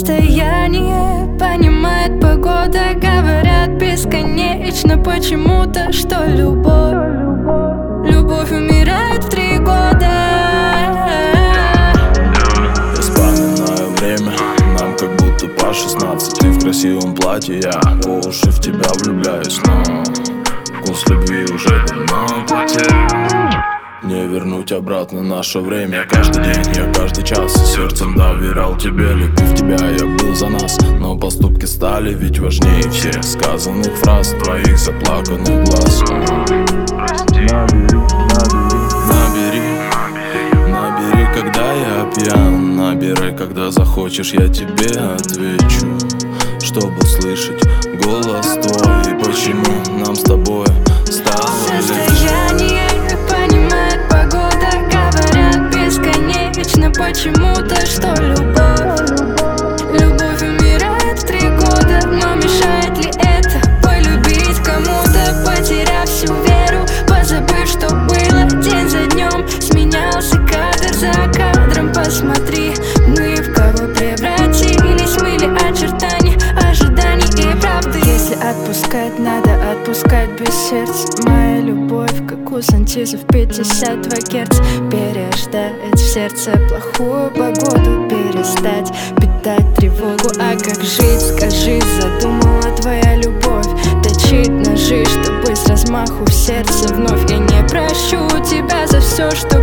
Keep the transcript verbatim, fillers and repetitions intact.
расстояние понимает погода. Говорят бесконечно почему-то, что любовь Любовь умирает в три года. Я вспоминаю время, нам как будто по шестнадцать. Ты в красивом платье, я по уши в тебя влюбляюсь, но вкус любви уже давно потерян. Не вернуть обратно наше время. Каждый день, я каждый час сердцем доверял тебе. Любив тебя, я был за нас, но поступки стали ведь важнее всех сказанных фраз, твоих заплаканных глаз. Набери, набери, набери, набери, когда я пьян. Набери, когда захочешь, я тебе отвечу, чтобы услышать голос твой. И почему нам с тобой стало расстояние понимает погода. Говорят бесконечно почему-то, что любовь Любовь умирает в три года. Но мешает ли это полюбить кому-то, потеряв всю веру, позабыв, что было день за днем? Сменялся кадр за кадром. Посмотри, мы в кого превратились. Мы ли очертания ожиданий и правды? Если отпускать, надо отпускать без сердца. Моя любовь, как у сантизов пятьдесят два герца. Переждать в сердце плохую погоду, перестать питать тревогу. А как жить, скажи, задумала твоя любовь точить ножи, чтобы с размаху в сердце вновь. Я не прощу тебя за все, что